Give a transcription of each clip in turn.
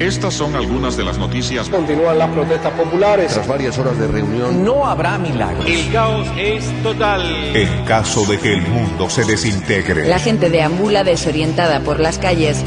Estas son algunas de las noticias. Continúan las protestas populares. Tras varias horas de reunión, no habrá milagros. El caos es total. En caso de que el mundo se desintegre. La gente deambula desorientada por las calles.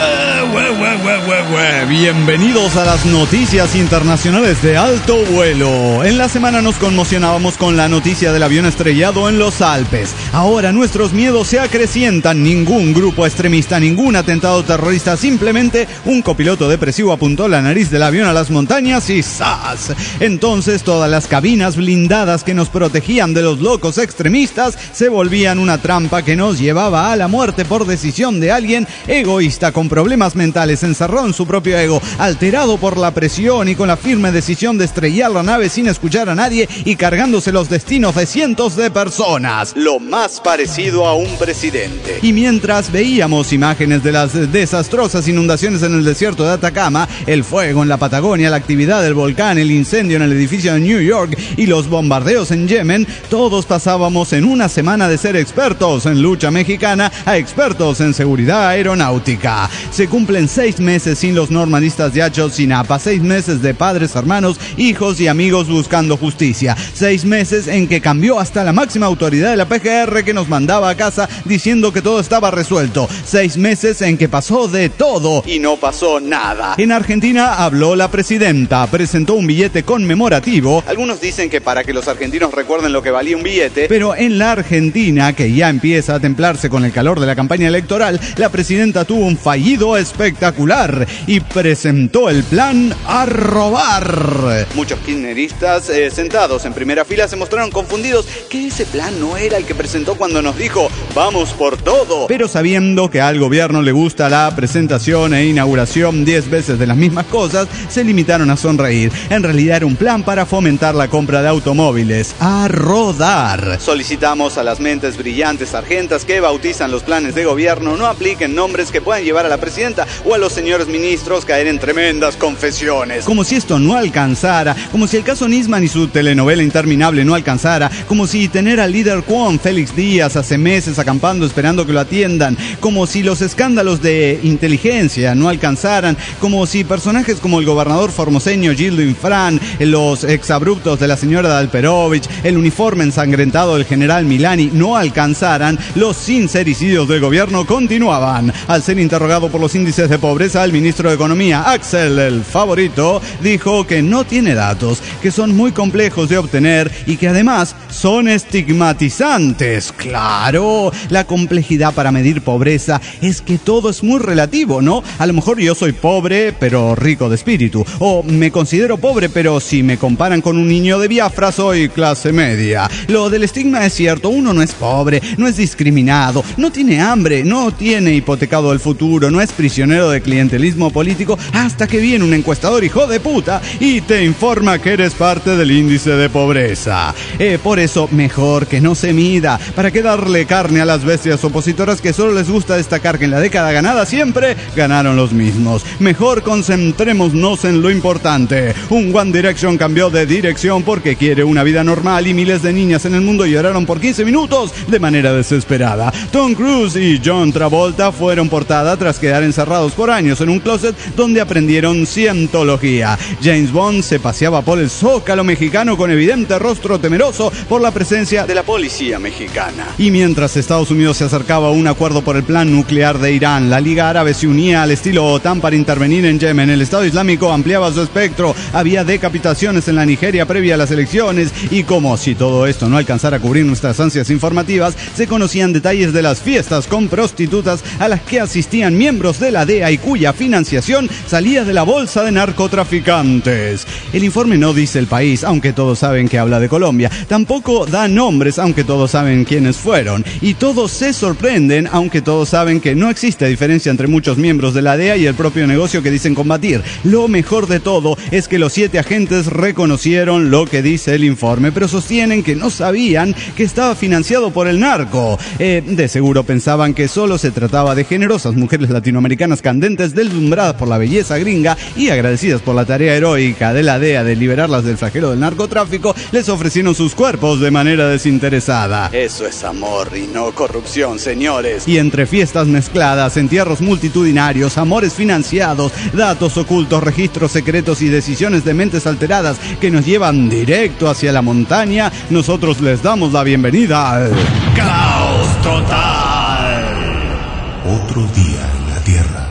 Bienvenidos a las noticias internacionales de alto vuelo. En la semana nos conmocionábamos con la noticia del avión estrellado en los Alpes. Ahora nuestros miedos se acrecientan. Ningún grupo extremista, ningún atentado terrorista, simplemente un copiloto depresivo apuntó la nariz del avión a las montañas y ¡zas! Entonces todas las cabinas blindadas que nos protegían de los locos extremistas se volvían una trampa que nos llevaba a la muerte por decisión de alguien egoísta con problemas mentales, encerrado en su propio ego, alterado por la presión y con la firme decisión de estrellar la nave sin escuchar a nadie y cargándose los destinos de cientos de personas. Lo más parecido a un presidente. Y mientras veíamos imágenes de las desastrosas inundaciones en el desierto de Atacama, el fuego en la Patagonia, la actividad del volcán, el incendio en el edificio de New York y los bombardeos en Yemen, todos pasábamos en una semana de ser expertos en lucha mexicana a expertos en seguridad aeronáutica. Se cumplen 6 meses sin los normalistas de Ayotzinapa, 6 meses de padres, hermanos, hijos y amigos buscando justicia, 6 meses en que cambió hasta la máxima autoridad de la PGR que nos mandaba a casa diciendo que todo estaba resuelto, 6 meses en que pasó de todo y no pasó nada. En Argentina habló la presidenta, presentó un billete conmemorativo. Algunos dicen que para que los argentinos recuerden lo que valía un billete, pero en la Argentina, que ya empieza a templarse con el calor de la campaña electoral, la presidenta tuvo un fallido espectacular y presentó el plan a robar. Muchos kirchneristas sentados en primera fila se mostraron confundidos que ese plan no era el que presentó cuando nos dijo vamos por todo, pero sabiendo que al gobierno le gusta la presentación e inauguración 10 veces de las mismas cosas, se limitaron a sonreír. En realidad era un plan para fomentar la compra de automóviles a rodar. Solicitamos a las mentes brillantes sargentas que bautizan los planes de gobierno no apliquen nombres que puedan llevar a la presidenta o a los señores ministros caer en tremendas confesiones. Como si esto no alcanzara, como si el caso Nisman y su telenovela interminable no alcanzara, como si tener al líder Cuón, Félix Díaz, hace meses acampando esperando que lo atiendan, como si los escándalos de inteligencia no alcanzaran, como si personajes como el gobernador formoseño Gildo Infran, los exabruptos de la señora Dalperovich, el uniforme ensangrentado del general Milani no alcanzaran, los sincericidios del gobierno continuaban. Al ser interrogado por los índices de pobreza, el ministro de Economía, Axel, el favorito, dijo que no tiene datos, que son muy complejos de obtener y que además son estigmatizantes. Claro, la complejidad para medir pobreza es que todo es muy relativo, ¿no? A lo mejor yo soy pobre, pero rico de espíritu. O me considero pobre, pero si me comparan con un niño de Biafra, soy clase media. Lo del estigma es cierto, uno no es pobre, no es discriminado, no tiene hambre, no tiene hipotecado el futuro, no es prisionero de clientelismo político, hasta que viene un encuestador hijo de puta y te informa que eres parte del índice de pobreza. Por eso, mejor que no se mida. ¿Para qué darle carne a las bestias opositoras que solo les gusta destacar que en la década ganada siempre ganaron los mismos? Mejor concentrémonos en lo importante. Un One Direction cambió de dirección porque quiere una vida normal y miles de niñas en el mundo lloraron por 15 minutos de manera desesperada. Tom Cruise y John Travolta fueron portada tras quedar encerrados por años en un closet donde aprendieron cientología. James Bond se paseaba por el Zócalo mexicano con evidente rostro temeroso por la presencia de la policía mexicana. Y mientras Estados Unidos se acercaba a un acuerdo por el plan nuclear de Irán, la Liga Árabe se unía al estilo OTAN para intervenir en Yemen. El Estado Islámico ampliaba su espectro, había decapitaciones en la Nigeria previa a las elecciones y como si todo esto no alcanzara a cubrir nuestras ansias informativas, se conocían detalles de las fiestas con prostitutas a las que asistían miembros de la DEA y cuya financiación salía de la bolsa de narcotraficantes. El informe no dice el país, aunque todos saben que habla de Colombia. Tampoco da nombres, aunque todos saben quiénes fueron. Y todos se sorprenden, aunque todos saben que no existe diferencia entre muchos miembros de la DEA y el propio negocio que dicen combatir. Lo mejor de todo es que los 7 agentes reconocieron lo que dice el informe, pero sostienen que no sabían que estaba financiado por el narco. De seguro pensaban que solo se trataba de generosas mujeres latinoamericanas candentes, deslumbradas por la belleza gringa y agradecidas por la tarea heroica de la DEA de liberarlas del flagelo del narcotráfico, les ofrecieron sus cuerpos de manera desinteresada. Eso es amor y no corrupción, señores. Y entre fiestas mezcladas, entierros multitudinarios, amores financiados, secretos, datos ocultos, registros secretos y decisiones de mentes alteradas que nos llevan directo hacia la montaña, nosotros les damos la bienvenida al Caos Total. Otro día en la Tierra.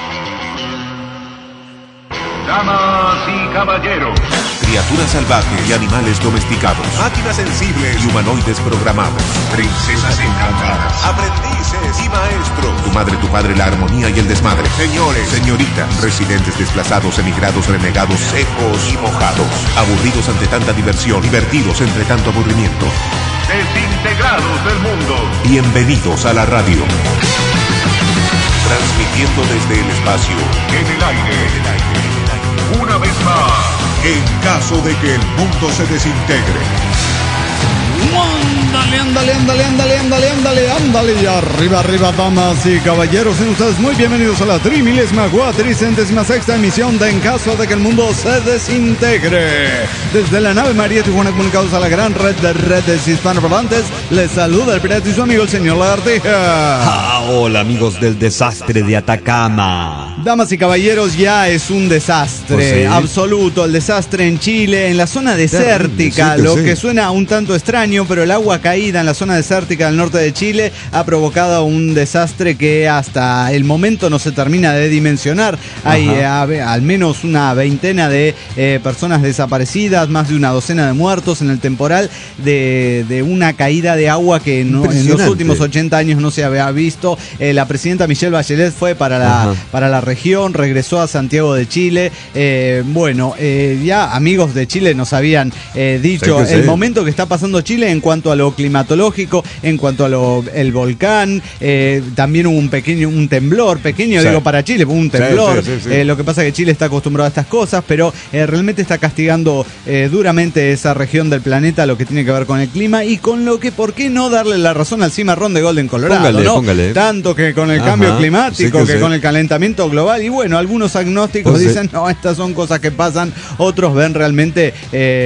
Damas y caballeros, Criaturas salvajes y animales domesticados. Máquinas sensibles y humanoides programados. princesas encantadas, Aprendices y maestros. Tu madre, tu padre, la armonía y el desmadre. Señores, señoritas, residentes desplazados, emigrados, renegados, secos y mojados. Aburridos ante tanta diversión, divertidos entre tanto aburrimiento. desintegrados del mundo. Bienvenidos a la radio. Transmitiendo desde el espacio. En el aire, una vez más. En caso de que el mundo se desintegre. Ándale, y arriba, damas y caballeros, sean ustedes muy bienvenidos a la 3436ª emisión de En caso de que el mundo se desintegre. Desde la nave María Tijuana, comunicados a la gran red de redes hispanoparlantes, les saluda el pirata y su amigo el señor Lagartija. Hola amigos del desastre de Atacama. Damas y caballeros, ya es un desastre absoluto, el desastre en Chile, en la zona desértica, lo que suena un tanto extraño, pero el agua caída en la zona desértica del norte de Chile ha provocado un desastre que hasta el momento no se termina de dimensionar. Hay al menos una veintena de personas desaparecidas, más de una docena de muertos en el temporal de una caída de agua que en los últimos 80 años no se había visto. La presidenta Michelle Bachelet fue para la región, regresó a Santiago de Chile. Ya amigos de Chile nos habían dicho el momento que está pasando Chile en cuanto a lo climatológico, en cuanto a el volcán. También hubo un temblor pequeño, digo para Chile, un temblor. Lo que pasa es que Chile está acostumbrado a estas cosas, pero realmente está castigando duramente esa región del planeta, lo que tiene que ver con el clima y con lo que, ¿por qué no darle la razón al cimarrón de Golden Colorado? Póngale. Tanto que con el cambio climático, que con el calentamiento global. Y bueno, algunos agnósticos dicen, no, estas son cosas que pasan. Otros ven realmente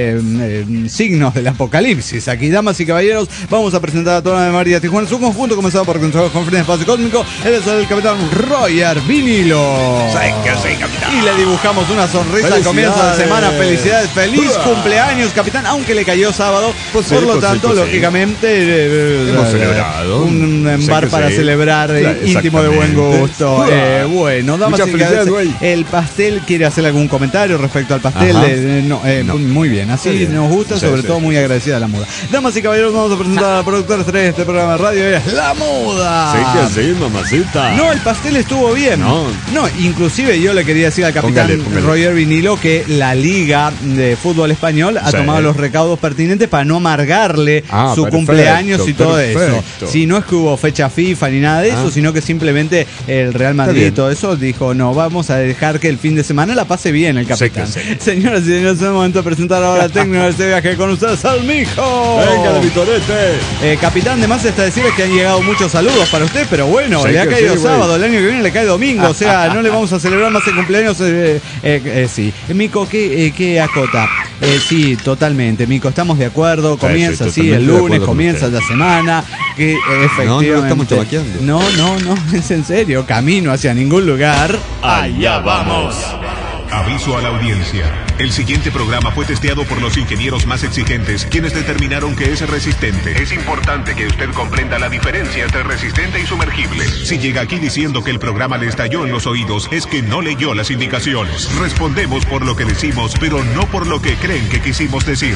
signos del apocalipsis. Aquí, damas y caballeros, vamos a presentar a toda la María Tijuana en su conjunto, comenzado por el Consejo de Conferencia Espacio Cósmico. Él es el capitán Roger Vinilo. Y le dibujamos una sonrisa al comienzo de semana. Felicidades, feliz cumpleaños, capitán, aunque le cayó sábado. Por lo tanto, lógicamente, hemos celebrado un bar para celebrar íntimo de buen gusto. Bueno, damas y caballeros, el pastel, ¿quiere hacer algún comentario respecto al pastel? No. Muy bien, así nos gusta, sobre todo muy agradecida a la muda. Damas y caballeros, vamos a presentar a la productora estrella de este programa de radio, es La Muda. Sí, mamacita. No, el pastel estuvo bien. No, inclusive yo le quería decir al capitán Roger Vinilo que la Liga de Fútbol Español ha tomado los recaudos pertinentes para no amargarle su cumpleaños y todo eso. Si no es que hubo fecha FIFA ni nada de eso, sino que simplemente el Real Madrid y todo eso dijo, no, vamos a dejar que el fin de semana la pase bien el capitán. Señoras y señores, es el momento de presentar ahora al técnico de este viaje con ustedes, al mijo. Venga, de Vitorete. Capitán, de más está decirles que han llegado muchos saludos para usted, pero bueno, le ha caído sábado, el año que viene le cae domingo, o sea, no le vamos a celebrar más el cumpleaños. Sí. Mico, ¿qué acota? Sí, totalmente, Mico, estamos de acuerdo, comienza así el lunes, comienza la semana, que efectivamente... No estamos chamaqueando. No, es en serio, camino hacia ningún lugar. Allá vamos. Aviso a la audiencia. El siguiente programa fue testeado por los ingenieros más exigentes, quienes determinaron que es resistente. Es importante que usted comprenda la diferencia entre resistente y sumergible. Si llega aquí diciendo que el programa le estalló en los oídos, es que no leyó las indicaciones. Respondemos por lo que decimos, pero no por lo que creen que quisimos decir.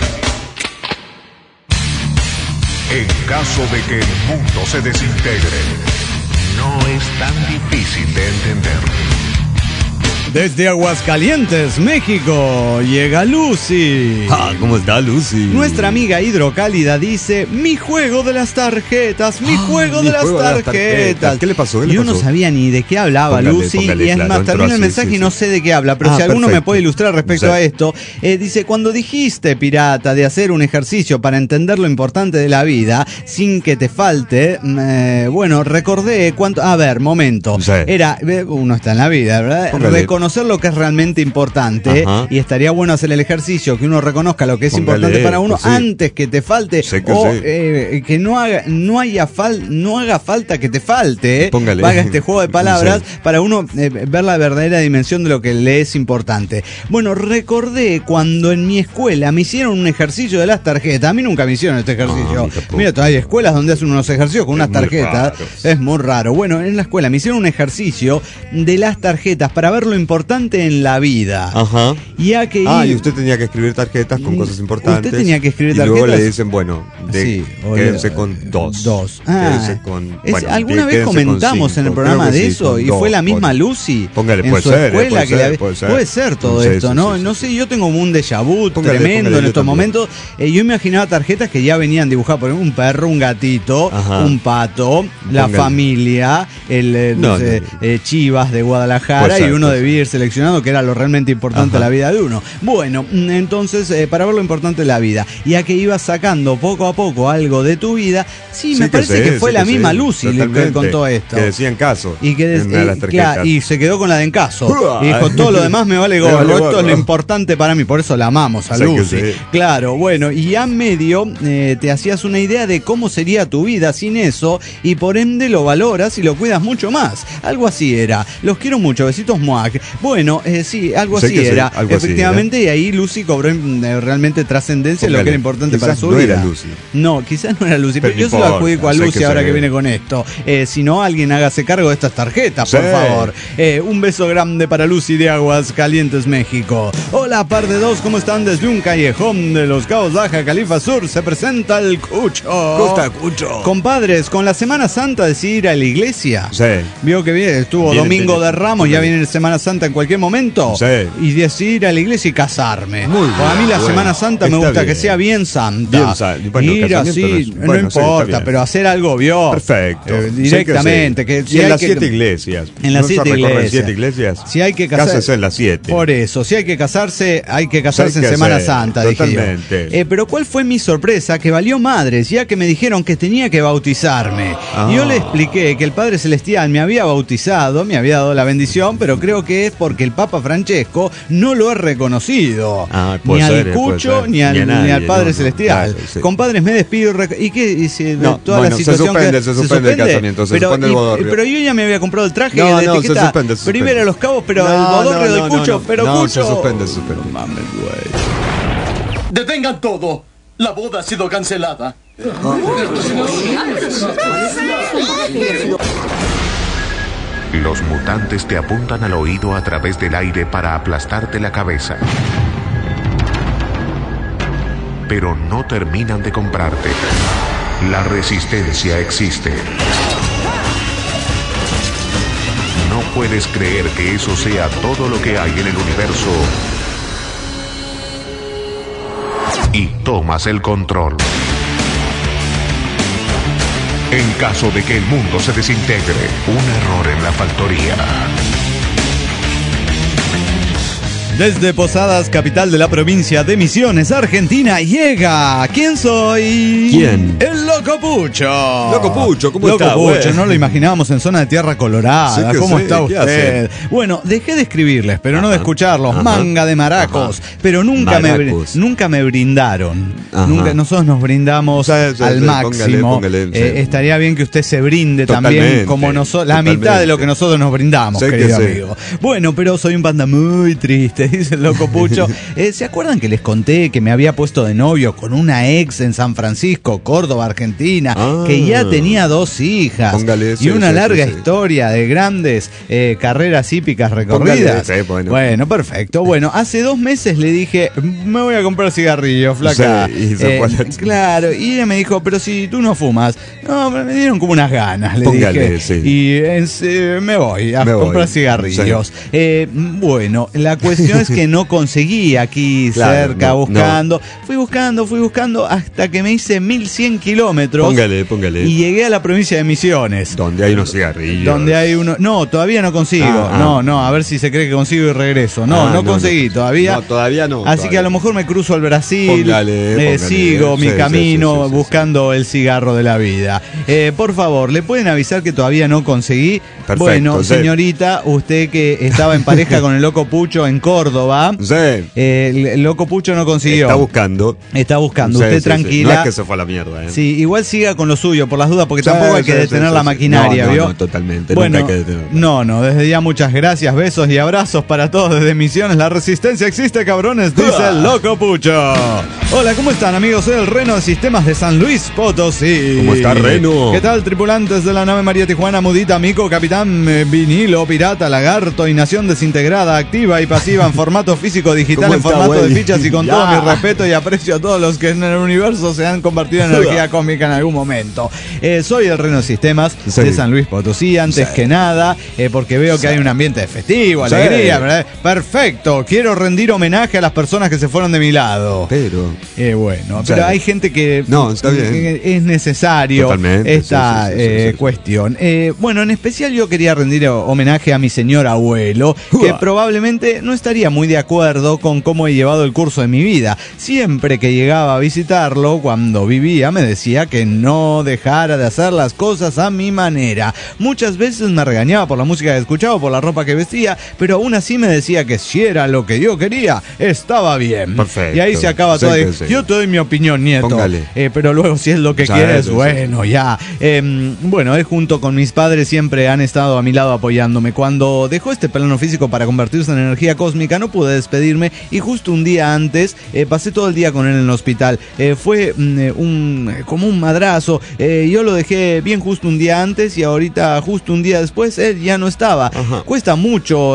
En caso de que el mundo se desintegre, no es tan difícil de entender. Desde Aguascalientes, México, llega Lucy. ¿Cómo está Lucy? Nuestra amiga hidrocálida dice, mi juego de las tarjetas, mi juego de las tarjetas. ¿Qué le pasó? Yo no sabía ni de qué hablaba Lucy, y es más, termina el mensaje y no sé de qué habla, pero si alguno me puede ilustrar respecto a esto, dice, cuando dijiste, pirata, de hacer un ejercicio para entender lo importante de la vida, sin que te falte, recordé cuánto... A ver, momento. Era, uno está en la vida, ¿verdad? reconocer lo que es realmente importante. Ajá. Y estaría bueno hacer el ejercicio que uno reconozca lo que es Póngale, importante para uno sí. antes que te falte, Sé que o sí. que no haga falta que te falte. Póngale. Haga este juego de palabras Sí. para uno ver la verdadera dimensión de lo que le es importante. Bueno, recordé cuando en mi escuela me hicieron un ejercicio de las tarjetas. A mí nunca me hicieron este ejercicio. Mira, hay escuelas donde hacen unos ejercicios con unas muy tarjetas. raro. Es muy raro. Bueno, en la escuela me hicieron un ejercicio de las tarjetas para ver lo importante en la vida. Ajá. Ya que Y usted tenía que escribir tarjetas con cosas importantes. Usted tenía que escribir y luego tarjetas. le dicen, bueno, Sí, quédense con dos. Ah, Quédense con, ¿alguna vez quédense con comentamos en el 5? programa Creo que de sí, eso? con Y dos, fue la misma pone. Lucy Póngale, en puede su ser, escuela puede que ser. todo Sí, esto, sí, ¿no? sí, No sí. sé, yo tengo como un déjà vu Póngale, tremendo póngale, en yo estos también. momentos. Yo me imaginaba tarjetas que ya venían dibujadas por un perro, un gatito, Ajá. un pato, la Póngale. familia, No, Chivas de Guadalajara, Puede ser, y uno puede debía ir seleccionando que era lo realmente importante de Ajá. la vida de uno. Bueno, entonces, para ver lo importante de la vida, ya que ibas sacando poco a poco algo de tu vida, sí, me parece que fue la misma Lucy que totalmente, contó esto. Que decían caso. Y que en una de las tarjetas. y se quedó con la de en caso. Y dijo, todo lo demás me vale gorro. vale Esto es gorro. lo importante para mí. Por eso la amamos a Sé que Lucy. sí. Claro, bueno, y a medio te hacías una idea de cómo sería tu vida sin eso, y por ende lo valoras y lo cuidas mucho más. Algo así era. Los quiero mucho, besitos muac. Bueno, sí, algo Sé así que sí, era. algo así Efectivamente, y ahí Lucy cobró realmente trascendencia en lo que era importante para Quizás su no vida. era Lucy. No, quizás no era Lucy, pero Pero yo no se lo importa, adjudico a sé Lucy que ahora se que ve. viene con esto. Si no, alguien hágase cargo de estas tarjetas, por Sí. favor. Un beso grande para Lucy de Aguas Calientes, México. Hola, par de dos, ¿cómo están? Desde un callejón de Los Cabos, Baja Califa Sur, se presenta el Cucho. Costa Cucho. Compadres, con la Semana Santa decidí ir a la iglesia. Sí. Vio que bien, estuvo Viene Domingo de- de Ramos, ya viene Semana Santa en cualquier momento. Sí. Y decidí ir a la iglesia y casarme. Muy Porque a mí la bien, Semana Santa me está gusta que bien. sea bien santa. Bien bueno, ir casamiento así, no es- no bueno, sí, está importa, bien. pero hacer algo, vio. Perfecto. Directamente. Sé Que sí. si Y en hay las que- 7 iglesias. En las ¿No se 7 recorren iglesias. 7 iglesias? Si hay que casarse. Cásese en las 7. Por eso, si hay que casarse, hay que casarse Hay en que Semana hacer, Santa, dije yo. totalmente. Pero ¿cuál fue mi sorpresa? Que valió madres, ya que me dijeron que tenía que bautizarme. Ah. Y yo le expliqué que el Padre Celestial me había bautizado, me había dado la bendición, pero creo que es porque el Papa Francesco no lo ha reconocido. Ah, ni puede al ser, puede Cucho ser. ni al, Ni a ni nadie, al Padre no, no, Celestial. claro, sí. Compadres, me despido. ¿Y qué? Y si No, toda bueno, la se situación suspende el casamiento, se suspende el bodorrio. pero yo ya me había comprado el traje No, de no, se etiqueta. suspende. Primero los cabos, pero el bodorrio del Cucho, pero no, Cucho. se suspende. Mames, güey. ¡Detengan todo! La boda ha sido cancelada. Los mutantes te apuntan al oído a través del aire para aplastarte la cabeza. Pero no terminan de comprarte. La resistencia existe. No puedes creer que eso sea todo lo que hay en el universo. Y tomas el control. En caso de que el mundo se desintegre, un error en la factoría. Desde Posadas, capital de la provincia de Misiones, Argentina, llega. ¿Quién soy? ¿Quién? El Loco Pucho. Loco Pucho, ¿cómo Loco está, Pucho, güey? no lo imaginábamos en zona de tierra colorada. Sí que ¿Cómo sí, está ¿qué usted? hace? Bueno, dejé de escribirles, pero no de Ajá, escucharlos. ajá, Manga de maracos. ajá. Pero nunca Maracos. me brindaron. Ajá. Nosotros nos brindamos Sí, sí, al sí, máximo. póngale, sí. Estaría bien que usted se brinde Totalmente, también como nosotros, la mitad de totalmente. lo que nosotros nos brindamos, Sé que querido sí. amigo. Bueno, pero soy un panda muy triste, dice el Loco Pucho. ¿Se acuerdan que les conté que me había puesto de novio con una ex en San Francisco, Córdoba, Argentina, Ah. que ya tenía 2 hijas Póngale, y sí, una sí, larga sí, sí. historia de grandes carreras hípicas recorridas? Póngale, sí, bueno. Bueno, perfecto. Bueno, hace 2 meses le dije, me voy a comprar cigarrillos, flaca. Sí, y se fue a la- Claro, y ella me dijo, pero si tú no fumas. No, me dieron como unas ganas, le Póngale, dije. sí. Y me voy a Me voy. comprar cigarrillos. Bueno, la cuestión cuestión es que no conseguí aquí cerca buscando. Fui buscando hasta que me hice 1100 kilómetros. Póngale. Y llegué a la provincia de Misiones. Donde hay unos cigarrillos. Donde hay uno. No, todavía no consigo. No, a ver si se cree que consigo y regreso. No conseguí todavía. No, todavía no. Así que a lo mejor me cruzo al Brasil. Póngale. Sigo mi camino buscando el cigarro de la vida. Por favor, ¿le pueden avisar que todavía no conseguí? Perfecto, bueno, señorita, usted que estaba en pareja con el Loco Pucho en Córdoba. Sí. El Loco Pucho no consiguió. Está buscando. Usted tranquila. No es que se fue a la mierda. Sí, igual siga con lo suyo, por las dudas, porque tampoco hay que detener la maquinaria, ¿vio? No, totalmente. Bueno, nunca hay que detenerla. No, desde ya muchas gracias, besos y abrazos para todos desde Misiones. La resistencia existe, cabrones, dice el Loco Pucho. Hola, ¿cómo están, amigos? Soy el Reno de Sistemas de San Luis Potosí. ¿Cómo está, Reno? ¿Qué tal, tripulantes de la nave María Tijuana, Mudita, Mico, Capitán, Vinilo, Pirata, Lagarto y Nación Desintegrada, activa y pasiva en formato físico, digital, en formato de fichas y con todo mi respeto y aprecio a todos los que en el universo se han convertido en energía cósmica en algún momento. Soy el Reno de Sistemas de San Luis Potosí, antes que nada, porque veo que hay un ambiente festivo, alegría, ¿verdad? Perfecto, quiero rendir homenaje a las personas que se fueron de mi lado. Pero pero hay gente que está bien. Es necesario totalmente, esta cuestión. Bueno, en especial yo quería rendir homenaje a mi señor abuelo, que probablemente no estaría muy de acuerdo con cómo he llevado el curso de mi vida. Siempre que llegaba a visitarlo, cuando vivía, me decía que no dejara de hacer las cosas a mi manera. Muchas veces me regañaba por la música que escuchaba, por la ropa que vestía, pero aún así me decía que si era lo que yo quería, estaba bien. Perfecto. Y ahí se acaba todo. Yo te doy mi opinión, nieto. Pero luego si es lo que quieres, bueno, ya. Bueno, él junto con mis padres siempre han estado a mi lado apoyándome. Cuando dejó este plano físico para convertirse en energía cósmica, no pude despedirme y justo un día antes pasé todo el día con él en el hospital. Fue como un madrazo. Yo lo dejé bien justo un día antes y ahorita justo un día después él ya no estaba. Cuesta mucho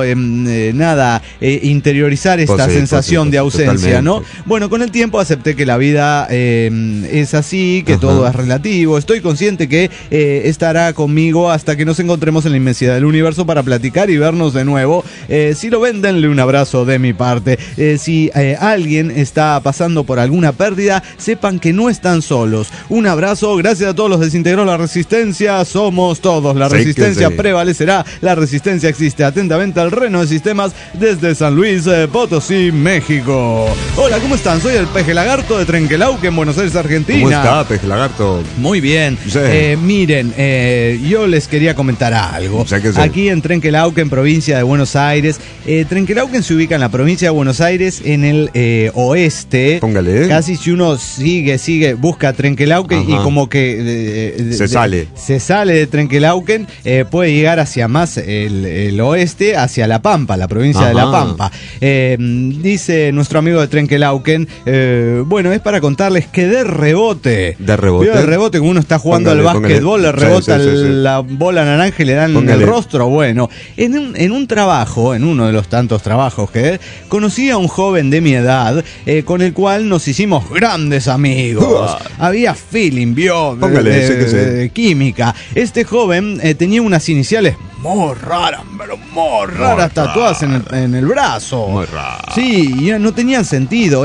interiorizar esta sensación de ausencia, totalmente. ¿no? Bueno, con el tiempo acepté que la vida es así, que todo es relativo. Estoy consciente que estará conmigo hasta que nos encontremos en la inmensidad del universo para platicar y vernos de nuevo. Si lo ven, denle un abrazo de mi parte. Si alguien está pasando por alguna pérdida, sepan que no están solos. Un abrazo, gracias a todos los desintegró la resistencia. Somos todos, la resistencia prevalecerá, la resistencia existe. Atentamente al Reno de Sistemas desde San Luis Potosí, México. Hola, ¿cómo están? Soy el Peje Lagarto de Trenquelauquen, en Buenos Aires, Argentina. ¿Cómo está, Peje Lagarto? Muy bien. Sí. Miren, yo les quería comentar algo. Aquí en Trenquelauquen, provincia de Buenos Aires. Trenquelauquen se ubica en la provincia de Buenos Aires, en el oeste. Póngale. Casi si uno sigue, busca Trenquelauquen y como que se sale de Trenquelauquen, puede llegar hacia más el oeste, hacia La Pampa, la provincia de La Pampa. Dice nuestro amigo de Trenquelauquen, bueno, es para contarles que de rebote, como uno está jugando al básquetbol, le rebota la bola naranja y le dan en el rostro. Bueno, en un trabajo, en uno de los tantos trabajos que conocí a un joven de mi edad, con el cual nos hicimos grandes amigos. Había feeling, química. Este joven tenía unas iniciales muy raras, tatuadas en el brazo. Muy raro. Sí, no tenían sentido.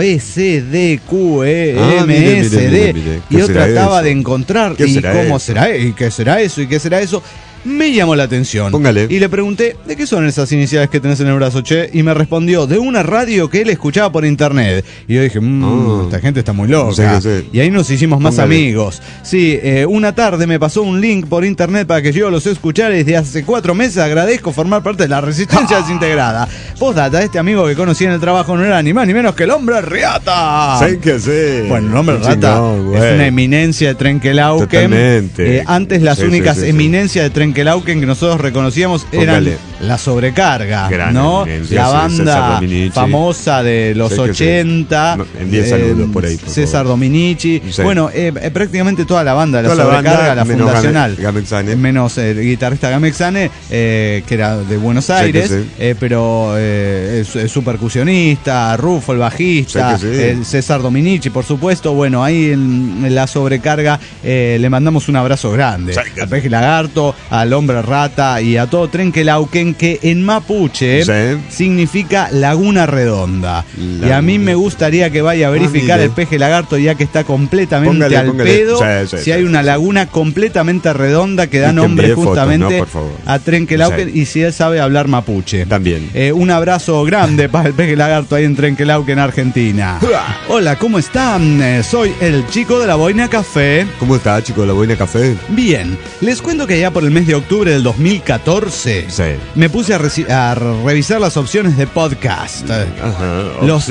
SDQEMSD. Y yo trataba de encontrar cómo será, y qué será eso. Me llamó la atención. Póngale. Y le pregunté, ¿de qué son esas iniciales que tenés en el brazo, che? Y me respondió, de una radio que él escuchaba por internet. Y yo dije, esta gente está muy loca. Y ahí nos hicimos más amigos. Sí, una tarde me pasó un link por internet para que yo los escuchara y desde hace 4 meses agradezco formar parte de la resistencia desintegrada. Postdata, este amigo que conocí en el trabajo no era ni más ni menos que el hombre Riata. Bueno, el hombre Riata es una eminencia de Trenquelauquen. Totalmente. Antes las únicas eminencias de Trenquelauquen que nosotros reconocíamos eran La Sobrecarga, ¿no? La banda famosa de los 80. Envíe saludos por ahí, por César Dominici. Bueno, prácticamente toda la banda de La Sobrecarga, la fundacional. Menos el guitarrista Gamexane, que era de Buenos Aires, pero su percusionista, Rufo, el bajista, César Dominici, por supuesto. Bueno, ahí en La Sobrecarga le mandamos un abrazo grande. A Peje Lagarto, al hombre Rata y a todo Trenquelauquen, explicaron que en mapuche significa laguna redonda. Y a mí me gustaría que vaya a verificar el peje lagarto, ya que está completamente pedo. Si hay una laguna completamente redonda que da nombre justamente a Trenquelauquen, y si él sabe hablar mapuche. También. Un abrazo grande para el peje lagarto ahí en Trenquelauquen, Argentina. Hola, ¿cómo están? Soy el chico de la boina café. ¿Cómo está, chico de la boina café? Bien, les cuento que ya por el mes de octubre del 2014 me puse a revisar las opciones de podcast. Los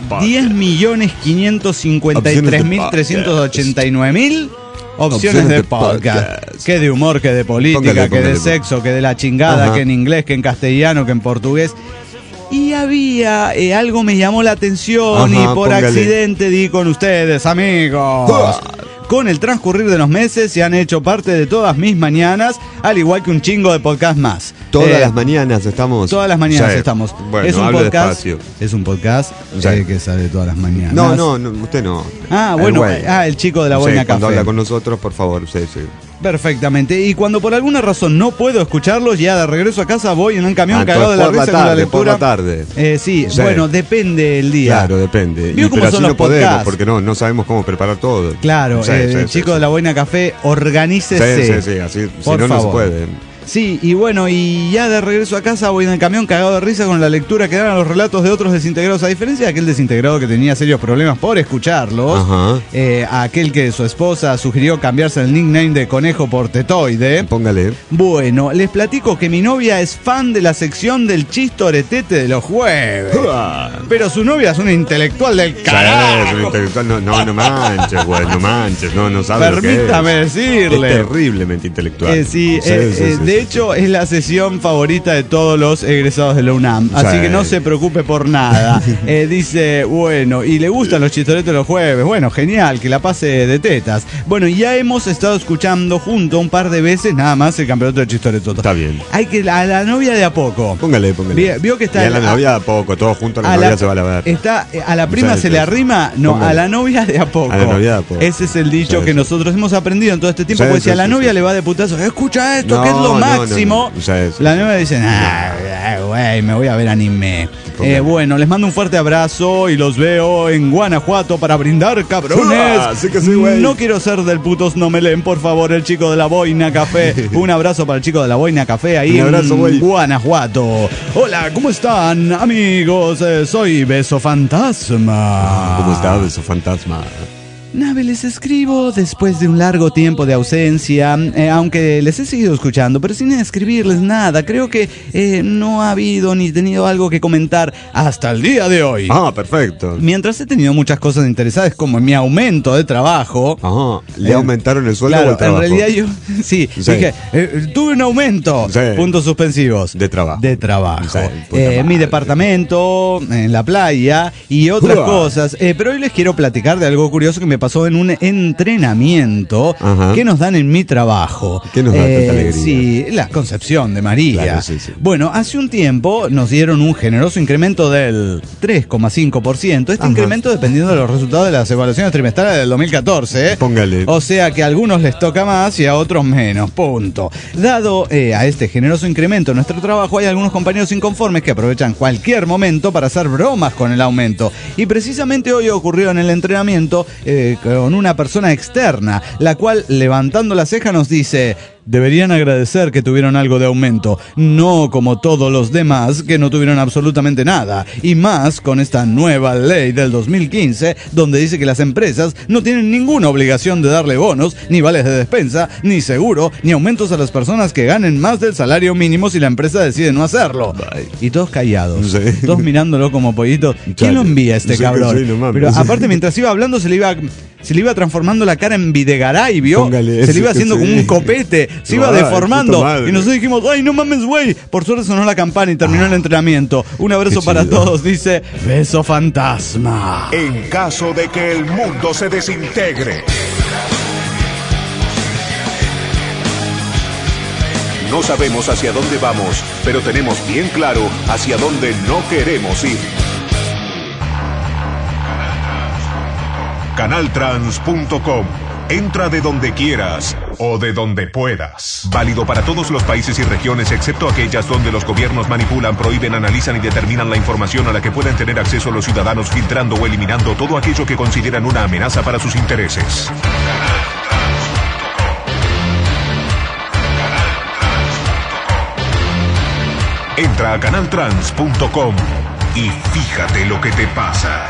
10.553.389.000 opciones de podcast. Que de humor, que de política, que de sexo, que de la chingada, que en inglés, que en castellano, que en portugués. Y había algo me llamó la atención y por accidente di con ustedes, amigos. Con el transcurrir de los meses se han hecho parte de todas mis mañanas, al igual que un chingo de podcast más. Todas las mañanas estamos. Todas las mañanas estamos. Bueno, es un podcast. Despacio. Es un podcast que sale todas las mañanas. No, usted no. Bueno, el chico de la boina café. Cuando habla con nosotros, por favor, Perfectamente. Y cuando por alguna razón no puedo escucharlos, ya de regreso a casa voy en un camión cagado de la risa con la lectura. Por la tarde. Sí, bueno, depende el día. Claro, depende. Pero así no podemos, porque no sabemos cómo preparar todo. Claro, el chico de la boina café, organícese. Sí, así, por si no, favor. no se puede. Sí, y bueno, y ya de regreso a casa voy en el camión cagado de risa con la lectura que dan los relatos de otros desintegrados. A diferencia de aquel desintegrado que tenía serios problemas por escucharlos, aquel que su esposa sugirió cambiarse el nickname de conejo por tetoide. Póngale. Bueno, les platico que mi novia es fan de la sección del chistoretete de los jueves. Pero su novia es una intelectual del carajo. Es una intelectual, no manches, güey, no manches, no sabe lo que es. Permítame decirle. Es terriblemente intelectual. De hecho, es la sesión favorita de todos los egresados de la UNAM. Así que no se preocupe por nada. Dice, bueno, y le gustan los chistoretes los jueves. Bueno, genial, que la pase de tetas. Bueno, ya hemos estado escuchando junto un par de veces nada más el campeonato de chistoretos. Está bien. Hay que a la novia de a poco. Póngale. Vio que está y a la novia de a poco, todos juntos la novia se va a la ver. Está, a la prima se le arrima, no, póngale. A la novia de a poco. A la novia de a poco. Ese es el dicho que nosotros hemos aprendido en todo este tiempo. Porque si a la novia le va de putazo, escucha esto, que es lo máximo. La novia dice, güey, me voy a ver anime. Bueno, les mando un fuerte abrazo y los veo en Guanajuato para brindar, cabrones. Sí que sí, güey. No quiero ser del putos no me leen, por favor, el chico de la boina café. Un abrazo para el chico de la boina café ahí en Guanajuato. Hola, ¿cómo están, amigos? Soy Beso Fantasma. ¿Cómo está, Beso Fantasma? Nave, les escribo después de un largo tiempo de ausencia, aunque les he seguido escuchando, pero sin escribirles nada. Creo que no ha habido ni tenido algo que comentar hasta el día de hoy. Perfecto. Mientras he tenido muchas cosas interesantes, como mi aumento de trabajo. ¿Le aumentaron el sueldo o el trabajo? En realidad yo, dije, tuve un aumento, puntos suspensivos. De trabajo. Mi departamento en la playa y otras cosas. Pero hoy les quiero platicar de algo curioso que me pasó en un entrenamiento que nos dan en mi trabajo. ¿Qué nos da tanta alegría? Sí, la Concepción de María. Claro, sí. Bueno, hace un tiempo nos dieron un generoso incremento del 3,5%. Este incremento dependiendo de los resultados de las evaluaciones trimestrales del 2014. Póngale. O sea que a algunos les toca más y a otros menos. Punto. Dado a este generoso incremento en nuestro trabajo, hay algunos compañeros inconformes que aprovechan cualquier momento para hacer bromas con el aumento. Y precisamente hoy ocurrió en el entrenamiento con una persona externa, la cual levantando la ceja nos dice: deberían agradecer que tuvieron algo de aumento, no como todos los demás que no tuvieron absolutamente nada. Y más con esta nueva ley del 2015, donde dice que las empresas no tienen ninguna obligación de darle bonos, ni vales de despensa, ni seguro, ni aumentos a las personas que ganen más del salario mínimo si la empresa decide no hacerlo. Y todos callados, todos mirándolo como pollitos. ¿Quién lo envía este cabrón? Pero aparte, mientras iba hablando se le iba transformando la cara en Videgaray, ¿vio? Se le iba haciendo como un copete, se iba deformando. Y nosotros dijimos, ¡ay, no mames, güey! Por suerte sonó la campana y terminó el entrenamiento. Un abrazo para todos, dice Beso Fantasma. En caso de que el mundo se desintegre, no sabemos hacia dónde vamos, pero tenemos bien claro hacia dónde no queremos ir. Canaltrans.com. Entra de donde quieras, o de donde puedas. Válido para todos los países y regiones, excepto aquellas donde los gobiernos manipulan, prohíben, analizan y determinan la información a la que pueden tener acceso los ciudadanos, filtrando o eliminando todo aquello que consideran una amenaza para sus intereses. Entra a canaltrans.com y fíjate lo que te pasa.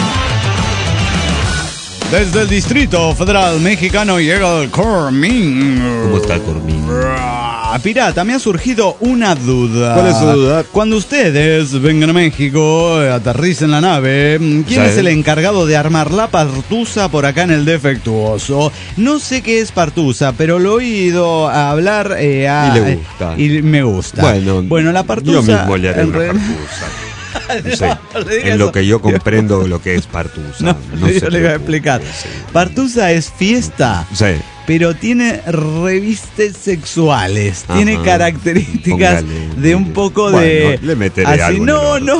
Desde el Distrito Federal Mexicano llega el Cormin. ¿Cómo está el Cormin? Pirata, me ha surgido una duda. ¿Cuál es su duda? Cuando ustedes vengan a México, aterricen la nave, ¿quién es el encargado de armar la partusa por acá en el Defectuoso? No sé qué es partusa, pero lo he oído hablar y le gusta. Y me gusta. Bueno, la partusa... Yo mismo le haré una partusa. No sé, en lo que yo comprendo lo que es partusa. No sé, yo le voy a explicar. Partusa es fiesta. Sí. Pero tiene revistes sexuales. Ajá. Tiene características de un poco de... Le meteré así, algo. No.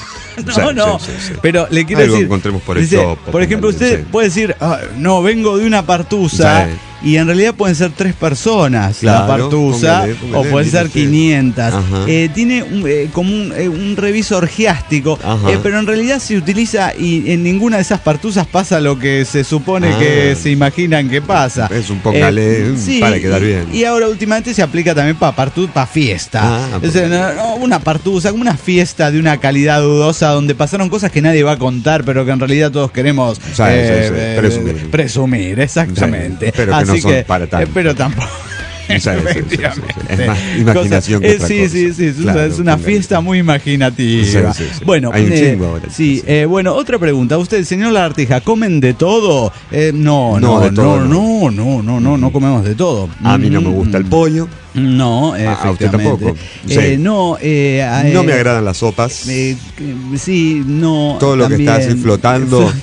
Sí. Pero le quiero algo decir... encontremos por el dice, topo, por ejemplo, usted puede decir, no, vengo de una partusa... Sí. Y en realidad pueden ser 3 personas, claro, la partusa, póngale, o pueden ser 500. Tiene como un reviso orgiástico, pero en realidad se utiliza y en ninguna de esas partusas pasa lo que se supone que se imaginan que pasa. Es un póngale para quedar bien. Y ahora últimamente se aplica también para fiesta. Una partusa, como una fiesta de una calidad dudosa donde pasaron cosas que nadie va a contar, pero que en realidad todos queremos presumir, exactamente. Pero que no son para tanto. Pero tampoco. Efectivamente. Es más imaginación que otra cosa. Sí, es una fiesta muy imaginativa. Sí. Bueno, hay un chingo ahora. Bueno, otra pregunta. ¿Usted, señor Lagartija, comen de todo? No comemos de todo. A mí no me gusta el pollo. No, efectivamente. A usted tampoco. No me agradan las sopas. No. Todo lo también, que está así flotando.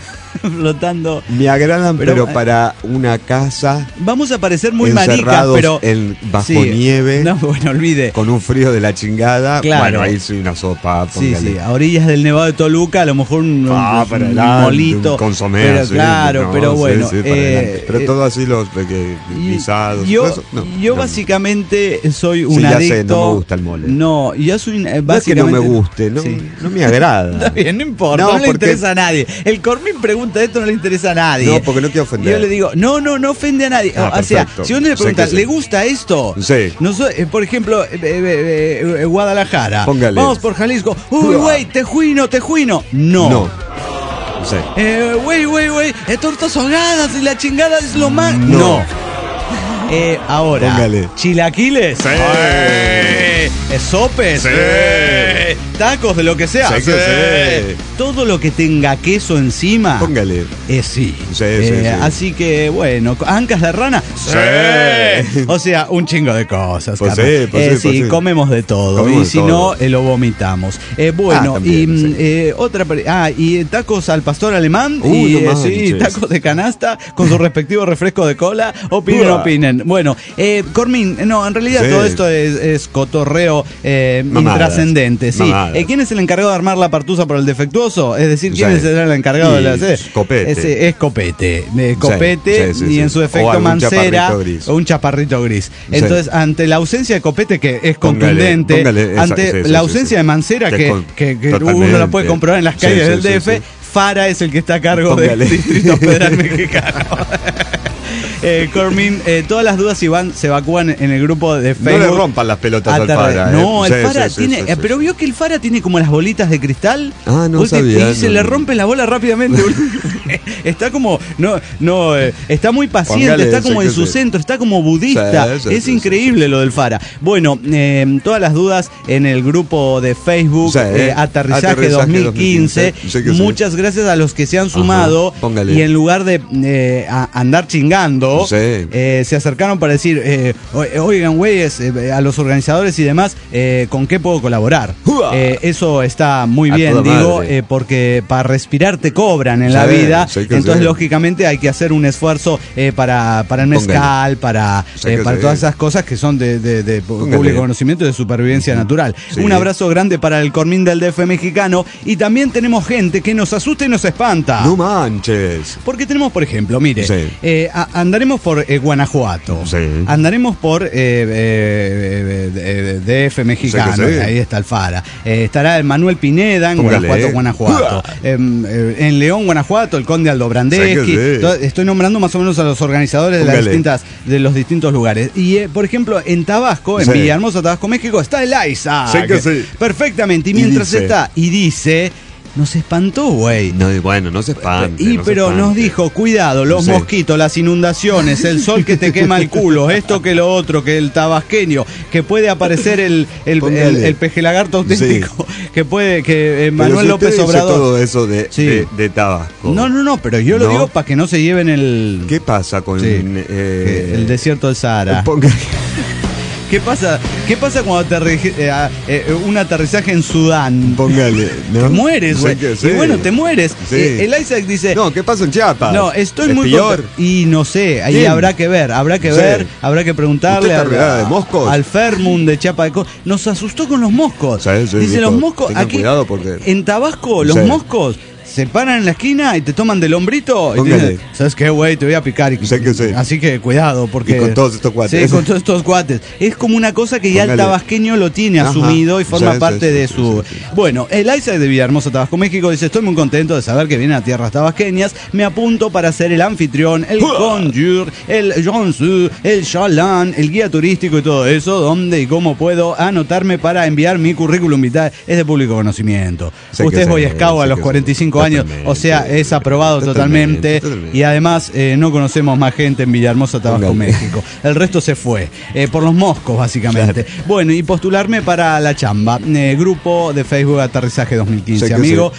Me agradan, pero para una casa. Vamos a parecer muy maricas, pero bajo nieve. No, bueno, olvide. Con un frío de la chingada. Claro. Bueno, ahí sí una sopa. Póngale. A orillas del Nevado de Toluca, a lo mejor un molito. Un consomé. Pero bueno. Pero todo así los guisados. Yo básicamente soy un adicto. Ya sé, no me gusta el mole. No, yo soy básicamente. No es que no me guste, no me agrada. Está bien, no importa, no le interesa a nadie. El Cormin pregunta esto, no le interesa a nadie. No, porque no quiero ofender. Yo le digo, no ofende a nadie. O sea, si uno le pregunta, ¿le gusta esto? Sí. Por ejemplo, Guadalajara. Póngale. Vamos por Jalisco. Uy, güey, tejuino. No. Sí. Güey, tortas ahogadas y la chingada es lo más. No. Ahora, póngale. Chilaquiles. Sí. Sopes. Sí. Tacos de lo que sea. Sí. Todo lo que tenga queso encima. Póngale. Sí. Sí. Así que, bueno, ancas de rana. Sí. O sea, un chingo de cosas. Pues sí, comemos de todo. Y si no, lo vomitamos. También, y tacos al pastor alemán. Tacos de canasta con su respectivo refresco de cola. Opinen. Bueno, Cormin, en realidad todo esto es cotorreo intrascendente. Sí. ¿Quién es el encargado de armar la partusa por el Defectuoso? Es decir, ¿quién es el encargado de la sede? Copete. Es Copete. Y en su defecto Mancera o un chaparrito gris. Entonces, ante la ausencia de Copete, que es contundente, ante la ausencia de Mancera, que uno la puede comprobar en las calles del DF, Fara es el que está a cargo del Distrito Federal Mexicano. Cormin, todas las dudas se evacúan en el grupo de Facebook. No le rompan las pelotas al Fara. No, el Fara tiene. Pero vio que el Fara tiene como las bolitas de cristal. No sabía. Y se le rompe la bola rápidamente. Está como. Está muy paciente, está como en su centro, está como budista. Es increíble lo del Fara. Bueno, todas las dudas en el grupo de Facebook, Aterrizaje 2015. Muchas gracias a los que se han sumado. Y en lugar de andar chingando, se acercaron para decir, oigan, güeyes, a los organizadores y demás, ¿con qué puedo colaborar? Eso está muy bien, digo, porque para respirar te cobran en la vida, entonces lógicamente hay que hacer un esfuerzo para el mezcal, para todas esas cosas que son de público conocimiento y de supervivencia natural. Un abrazo grande para el Cormin del DF mexicano, y también tenemos gente que nos asusta y nos espanta. No manches. Porque tenemos, por ejemplo, mire, andar andaremos por Guanajuato. Sí. Andaremos por DF mexicano. Sí. Ahí está el Fara. Estará el Manuel Pineda en Guanajuato. En León, Guanajuato, el Conde Aldo Brandeschi. Estoy nombrando más o menos a los organizadores de los distintos lugares. Y, por ejemplo, en Tabasco, en Villahermosa, Tabasco, México, está el Isaac. Perfectamente. Y mientras está, y dice... Nos espantó, güey. No, bueno, no se espante. Pero nos dijo, cuidado, los mosquitos, las inundaciones, el sol que te quema el culo, esto que lo otro, que el tabasqueño, que puede aparecer el peje lagarto auténtico, que Manuel López Obrador. Todo eso de Tabasco. No, pero yo lo digo para que no se lleven el... ¿Qué pasa con el desierto del Sahara? ¿Qué pasa cuando un aterrizaje en Sudán? Póngale, ¿no? Te mueres, güey. Y bueno, te mueres. Sí. El Isaac dice... No, ¿qué pasa en Chiapas? No, estoy ¿Es muy... peor? Y no sé, ahí habrá que ver, habrá que preguntarle de moscos? al Fermund de Chiapas. Nos asustó con los moscos. Dice, los moscos... Tengan aquí cuidado porque... En Tabasco, los moscos... Se paran en la esquina y te toman del hombrito y te dicen, ¿sabes qué, güey? Te voy a picar. Así que cuidado, porque... Y con todos estos cuates. Sí, con todos estos cuates. Es como una cosa que ya el tabasqueño lo tiene asumido y forma parte de su... Bueno, el Isaac de Villahermosa, Tabasco, México, dice, estoy muy contento de saber que vienen a tierras tabasqueñas. Me apunto para ser el anfitrión, el conjure, el jonsu, el chalán, el guía turístico y todo eso. ¿Dónde y cómo puedo anotarme para enviar mi currículum vitae? Es de público conocimiento. Usted es Boy Scout a los 45 años, o sea, es aprobado totalmente. Y además no conocemos más gente en Villahermosa, Tabasco, México. El resto se fue, por los moscos básicamente. Bueno, y postularme para la chamba, grupo de Facebook Aterrizaje 2015, amigo.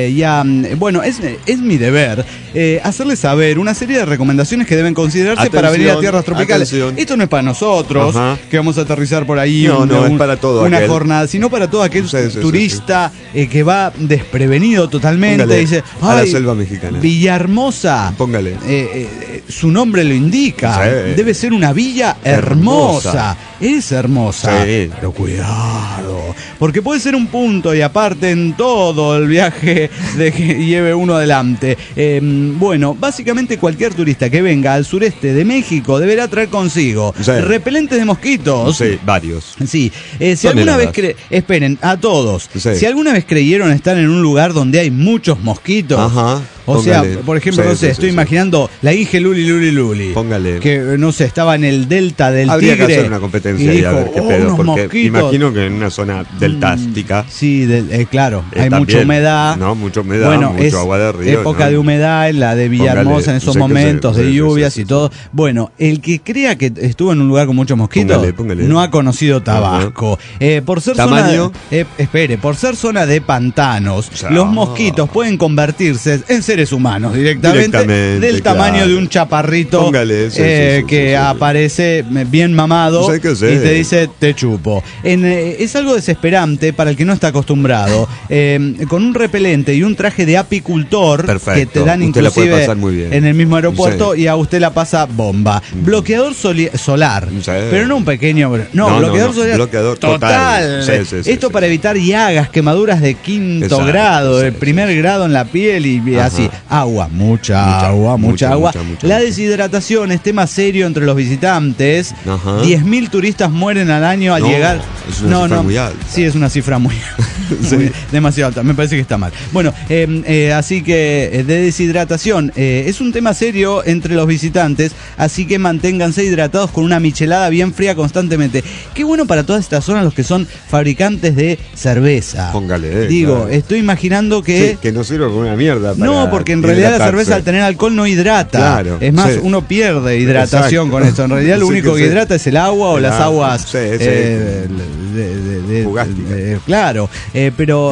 Bueno, es mi deber hacerles saber una serie de recomendaciones que deben considerarse para venir a tierras tropicales. Esto no es para nosotros, que vamos a aterrizar por ahí es para todo una jornada, sino para todo aquel turista que va desprevenido totalmente. Dice, a la selva mexicana. Villahermosa. Póngale. Su nombre lo indica. Debe ser una villa hermosa. Es hermosa. Pero cuidado. Porque puede ser un punto y aparte en todo el viaje de que lleve uno adelante. Bueno, básicamente cualquier turista que venga al sureste de México deberá traer consigo repelentes de mosquitos. Sí, varios. Sí. Si alguna vez esperen, a todos. Si alguna vez creyeron estar en un lugar donde hay muchos mosquitos. O sea, por ejemplo, no sé, estoy imaginando la Inge Luli. Póngale. Que, no sé, estaba en el delta del Habría Tigre. Que hacer una competencia y a ver qué pedo, porque mosquitos. Imagino que en una zona deltástica. Sí, claro, hay mucha humedad. No, mucha humedad, bueno, mucho agua de río. Época de humedad, en la de Villahermosa, en esos momentos de lluvias y todo. Bueno, el que crea que estuvo en un lugar con muchos mosquitos, no ha conocido Tabasco. Por ser ¿Tamaño? por ser zona de pantanos, los mosquitos pueden convertirse en seres humanos directamente del tamaño de un chaparrito que aparece bien mamado y te dice te chupo. Es algo desesperante para el que no está acostumbrado. Con un repelente y un traje de apicultor que te dan inclusive en el mismo aeropuerto y a usted la pasa bomba. Bloqueador solar, pero no un pequeño, bloqueador solar. Bloqueador total. Esto para evitar llagas, quemaduras de quinto grado, de primer grado en la piel y así. Agua, mucha agua. La deshidratación es tema serio entre los visitantes. 10.000 turistas mueren al año al llegar. Es una cifra muy alta. Sí, es una cifra muy demasiado alta. Me parece que está mal. Bueno, así que de deshidratación es un tema serio entre los visitantes, así que manténganse hidratados con una michelada bien fría constantemente. Qué bueno para todas estas zonas los que son fabricantes de cerveza. Póngale. Digo, estoy imaginando que no sirve con una mierda. No, porque en realidad la cerveza al tener alcohol no hidrata. Claro, es más, uno pierde hidratación con esto. En realidad lo único que hidrata es el agua o las aguas claro, pero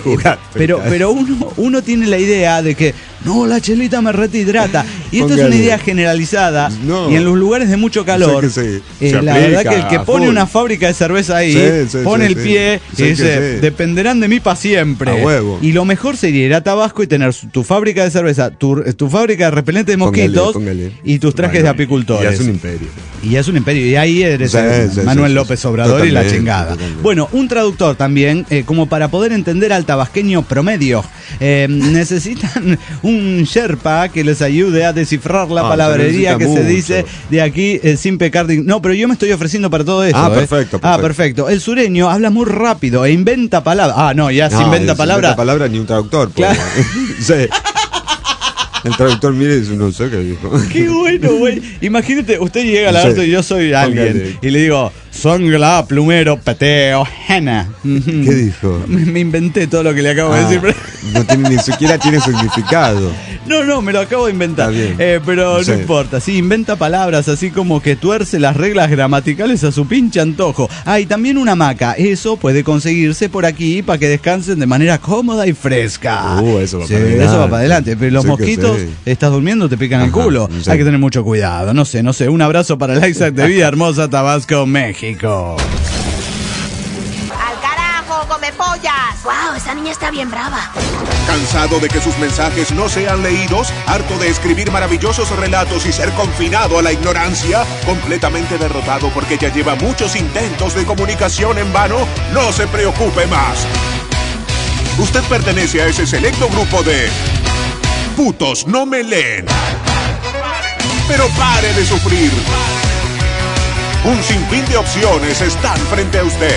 uno tiene la idea de que no, la chelita me rehidrata. Y esto es una idea generalizada. Y en los lugares de mucho calor, la verdad que el que pone una fábrica de cerveza ahí, pone el pie y dice, dependerán de mí para siempre. A huevo. Y lo mejor sería ir a Tabasco y tener tu fábrica de cerveza, tu fábrica de repelente de mosquitos y tus trajes de apicultores. Y es un imperio. Y ahí eres Manuel López Obrador y la chingada. Bueno, un traductor también, como para poder entender al tabasqueño promedio. Necesitan un Sherpa que les ayude a descifrar la palabrería que se dice de aquí sin pecar de... No, pero yo me estoy ofreciendo para todo esto. Perfecto. Perfecto. El sureño habla muy rápido e inventa palabras. Se inventa palabras. Inventa palabras ni un traductor. Claro. Sí. El traductor mire y dice, no sé qué dijo. Qué bueno, güey. Imagínate, usted llega al lagarto y yo soy alguien. Y le digo, songla, plumero, peteo, henna. ¿Qué dijo? Me inventé todo lo que le acabo de decir. No ni siquiera tiene significado. No, me lo acabo de inventar. Pero no importa. Sí, inventa palabras así como que tuerce las reglas gramaticales a su pinche antojo. Y también una hamaca. Eso puede conseguirse por aquí para que descansen de manera cómoda y fresca. Eso va para adelante. Eso va para adelante. Pero los mosquitos, estás durmiendo, te pican el culo. Hay que tener mucho cuidado. No sé. Un abrazo para el Isaac de Villahermosa, Tabasco, México. ¡Al carajo, come pollas! ¡Wow! Esa niña está bien brava. ¿Cansado de que sus mensajes no sean leídos? ¿Harto de escribir maravillosos relatos y ser confinado a la ignorancia? ¿Completamente derrotado porque ya lleva muchos intentos de comunicación en vano? No se preocupe más. Usted pertenece a ese selecto grupo de... putos no me leen. Pero pare de sufrir. Un sinfín de opciones están frente a usted.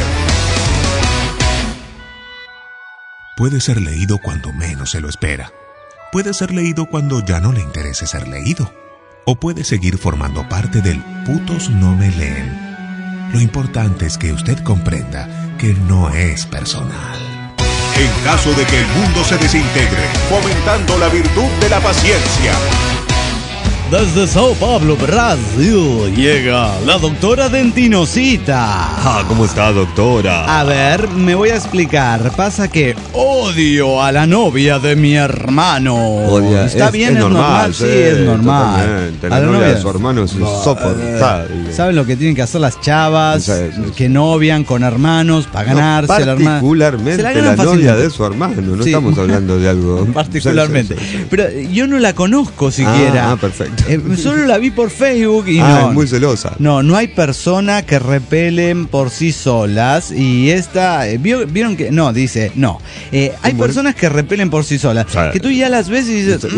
Puede ser leído cuando menos se lo espera. Puede ser leído cuando ya no le interese ser leído. O puede seguir formando parte del putos no me leen. Lo importante es que usted comprenda que no es personal. En caso de que el mundo se desintegre, fomentando la virtud de la paciencia. Desde Sao Paulo, Brasil, llega la doctora Dentinosita. ¿Cómo está, doctora? A ver, me voy a explicar. Pasa que odio a la novia de mi hermano. ¿Está bien? ¿Es normal? Sí, es normal. La novia de su hermano es insoportable. ¿Saben lo que tienen que hacer las chavas que novian con hermanos para ganarse la hermana? Particularmente la novia de su hermano. No estamos hablando de algo... Particularmente. Pero yo no la conozco siquiera. Perfecto. Solo la vi por Facebook y es muy celosa. No hay persona que repelen por sí solas. Y esta, vieron que, hay personas que repelen por sí solas, que tú ya las ves y dices,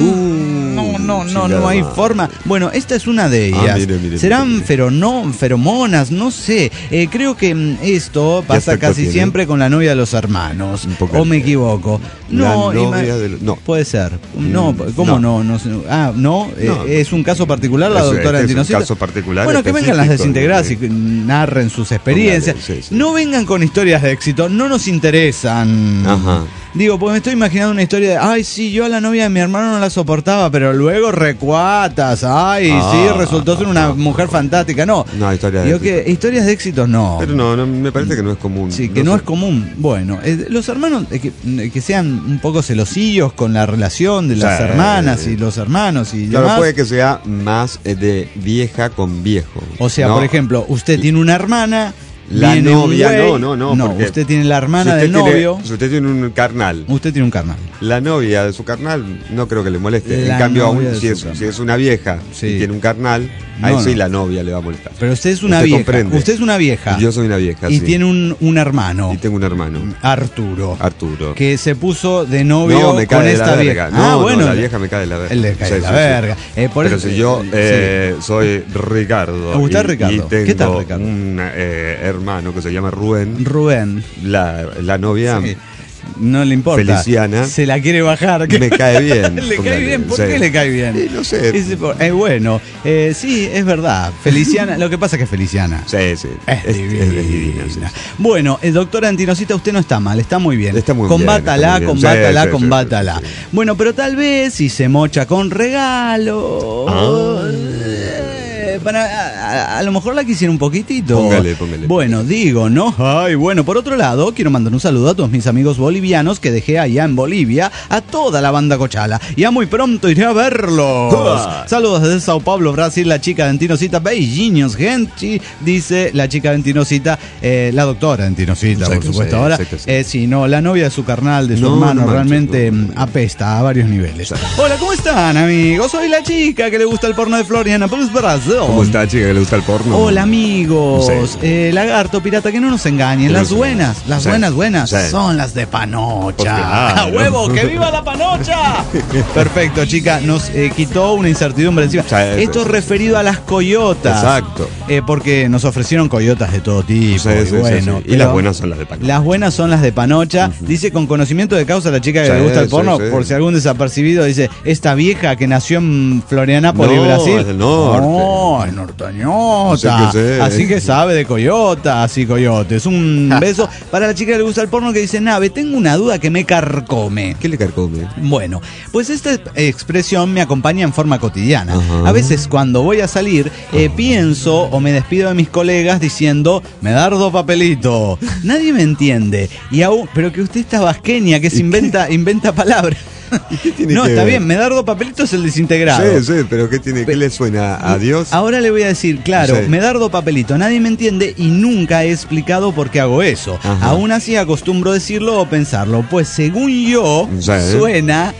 no hay forma. Bueno, esta es una de ellas. Mire, serán feromonas, no sé. Creo que esto pasa casi siempre con la novia de los hermanos. ¿O me equivoco? No, puede ser. No, ¿cómo no? No, es un caso particular, la doctora Dentinosita. Es un caso particular. Bueno, que vengan las desintegradas y narren sus experiencias. No vengan con historias de éxito, no nos interesan. Digo, pues me estoy imaginando una historia de, sí, yo a la novia de mi hermano no la soportaba, pero luego recuatas, resultó ser una mujer fantástica. No, historias de éxitos no. Pero no, me parece que no es común. Sí, que no es común. Bueno, los hermanos, que sean un poco celosillos con la relación de las hermanas y los hermanos y demás. Puede que sea más de vieja con viejo. O sea, por ejemplo, usted tiene una hermana... La novia, no, usted tiene la hermana del novio. Si usted tiene un carnal. Usted tiene un carnal. La novia de su carnal no creo que le moleste. En cambio, aún si es una vieja y tiene un carnal, sí la novia le va a molestar. Pero usted es una vieja. Comprende. Usted es una vieja. Yo soy una vieja, y tiene un hermano. Y tengo un hermano. Arturo. Que se puso de novio con esta vieja. Bueno, la vieja me cae de la verga. Le cae de la verga. Pero si yo soy Ricardo. ¿Usted es Ricardo? ¿Qué tal, Ricardo? Un hermano que se llama Rubén. La novia... Sí. No le importa. Feliciana. Se la quiere bajar. Me cae bien. ¿Le cae bien? ¿Por qué le cae bien? No sé. Bueno, sí, es verdad. Feliciana, lo que pasa es que Feliciana. Sí. Es divina. Sí. Bueno, doctora Dentinosita, usted no está mal, está muy bien. Está muy combátala. bien. Combátala. Bueno, pero tal vez si se mocha con regalo. A lo mejor la quisiera un poquitito. Póngale. Bueno, digo, ¿no? Bueno, por otro lado, quiero mandar un saludo a todos mis amigos bolivianos que dejé allá en Bolivia, a toda la banda Cochala. Ya muy pronto iré a verlos. Saludos desde Sao Paulo, Brasil, la chica Dentinosita. Beijinhos, gente, dice la chica Dentinosita, la doctora Dentinosita, por supuesto. Ahora, la novia de su carnal, de su hermano, realmente apesta a varios niveles. Hola, ¿cómo están, amigos? Soy la chica que le gusta el porno de Florianópolis, Brasil. ¿Cómo está, chica, que le gusta el porno? Hola, amigos. No sé. Lagarto, pirata, que no nos engañen. Las buenas, buenas, son las de Panocha. ¡A huevo! ¡Que viva la Panocha! Perfecto, chica. Nos quitó una incertidumbre encima. Esto es referido a las coyotas. Exacto. Porque nos ofrecieron coyotas de todo tipo. Y las buenas son las de Panocha. Las buenas son las de Panocha. Dice con conocimiento de causa la chica que le gusta el porno. Por si algún desapercibido, dice, esta vieja que nació en Florianópolis, Brasil. Es del norte. No, es norteñota. Así que sabe de coyotas y coyotes. Un beso para la chica que le gusta el porno, que dice, Nave, tengo una duda que me carcome. ¿Qué le carcome? Bueno, pues esta expresión me acompaña en forma cotidiana. A veces cuando voy a salir, pienso o me despido de mis colegas diciendo, Medardo Papelito. Nadie me entiende. Pero que usted está vasqueña, que se inventa palabras. ¿Y qué tiene no, que está ver? bien, Medardo Papelito es el desintegrado. Sí, pero ¿qué le suena? ¿A Dios? Ahora le voy a decir, claro, Medardo Papelito, nadie me entiende y nunca he explicado por qué hago eso. Aún así acostumbro decirlo o pensarlo, pues según yo, suena...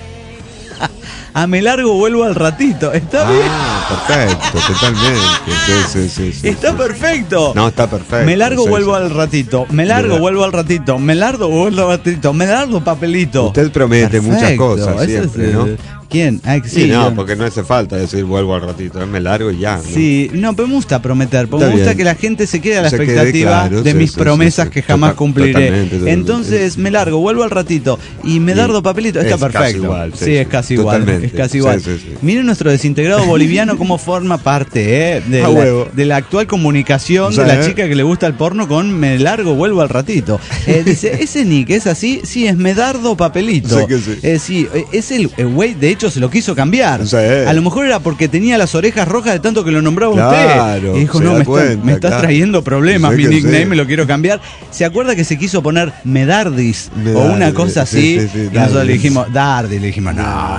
A me largo, vuelvo al ratito. ¿Está bien? Perfecto, totalmente. Sí. Está perfecto. No, está perfecto. Me largo, vuelvo al ratito. Me largo, vuelvo al ratito. Me largo, vuelvo al ratito. Me largo, Papelito. Usted promete muchas cosas siempre, ¿no? ¿Quién? Sí, no, porque no hace falta decir vuelvo al ratito, me largo y ya, ¿no? Sí, no, pero me gusta prometer, porque me gusta que la gente se quede a la expectativa de mis promesas que jamás cumpliré. Totalmente. Entonces, me largo, vuelvo al ratito y me dardo Papelito, está perfecto. Casi igual, es casi igual. Es casi igual. Miren nuestro desintegrado boliviano cómo forma parte de la actual comunicación de la chica que le gusta el porno con me largo, vuelvo al ratito. Dice, ese nick es así, sí, es Medardo Papelito. Sí, es el güey, de hecho se lo quiso cambiar. A lo mejor era porque tenía las orejas rojas de tanto que lo nombraba usted. Y dijo, no, me estás trayendo problemas, mi nickname, me lo quiero cambiar. ¿Se acuerda que se quiso poner Medardis o una cosa así? Y nosotros le dijimos, Dardi, le dijimos,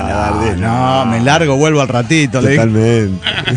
no, me largo, vuelvo al ratito. Totalmente.